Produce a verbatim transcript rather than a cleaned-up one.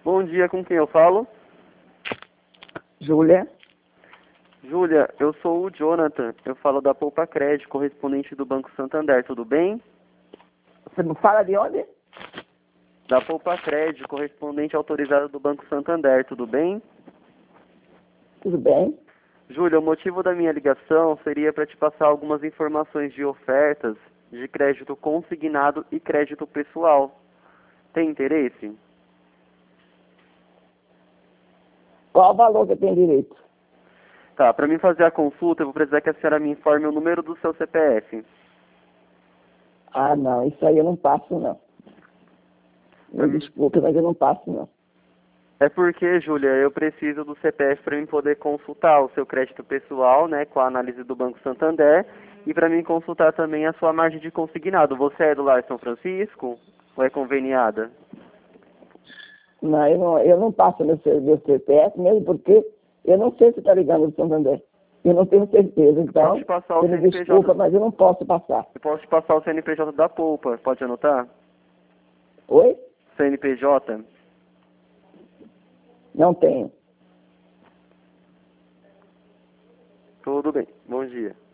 Bom dia, com quem eu falo? Júlia, Júlia, eu sou o Jonathan, eu falo da Poupa Crédito, correspondente do Banco Santander, tudo bem? você não fala de onde? Da Poupa Crédito, correspondente autorizado do Banco Santander, tudo bem? Tudo bem? Júlia, o motivo da minha ligação seria para te passar algumas informações de ofertas de crédito consignado e crédito pessoal. Tem interesse? Qual o valor que tem direito? Tá, para mim fazer a consulta, eu vou precisar que a senhora me informe o número do seu C P F. Ah, não, isso aí eu não passo, não. Me Hum. desculpe, mas eu não passo, não. É porque, Júlia, eu preciso do C P F para mim poder consultar o seu crédito pessoal, né, com a análise do Banco Santander, e para mim consultar também a sua margem de consignado. Você é do Lar São Francisco ou é conveniada? Não, eu não, eu não passo meu, C- meu C P F, mesmo porque eu não sei se está ligando do Santander. Eu não tenho certeza, então, Posso te passar o você me C N P J? desculpa, mas eu não posso passar. Eu posso te passar o C N P J da Poupa, pode anotar? Oi? C N P J? Não tenho. Tudo bem, bom dia.